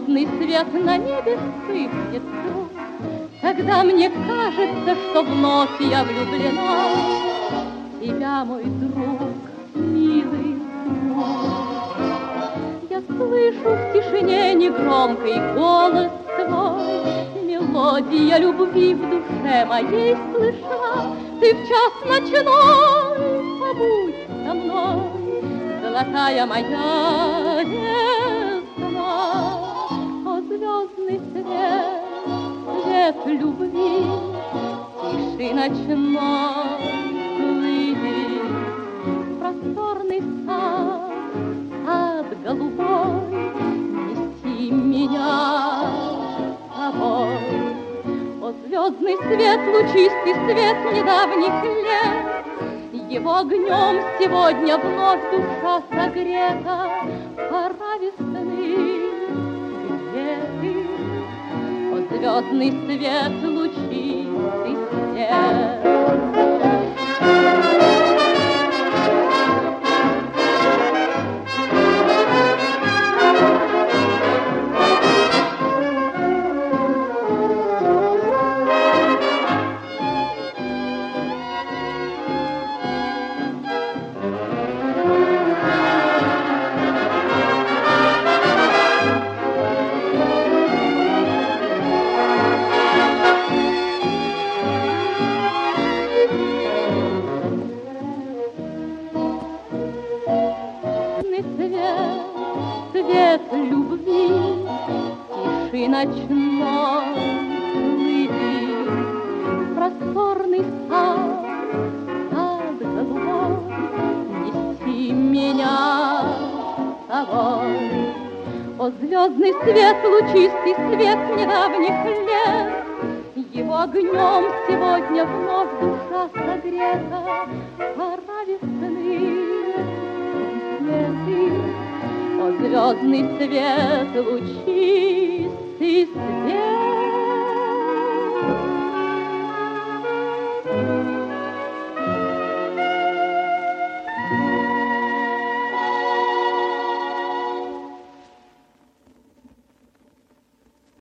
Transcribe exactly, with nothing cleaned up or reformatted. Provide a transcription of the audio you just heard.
звездный свет на небе вспыхнет вдруг, тогда мне кажется, что вновь я влюблена в тебя, мой друг, милый друг. Я слышу в тишине негромкий голос твой, мелодия любви в душе моей слышна. Ты в час ночной побудь со мной, золотая моя весна. О, звездный свет, свет любви, тиши ночной плыви, просторный сад, сад голубой, неси меня с собой. О, звездный свет, лучистый свет недавних лет, его огнем сегодня вновь душа согрета. Пора весны, где ты? О, звездный свет, лучистый свет. Свет любви, тиши ночной плыви, просторный сад, сад голубой, неси меня с собой. О, звездный свет, лучистый свет недавних лет, его огнем сегодня вновь душа согрета. Пора весны, о, звездный свет, лучистый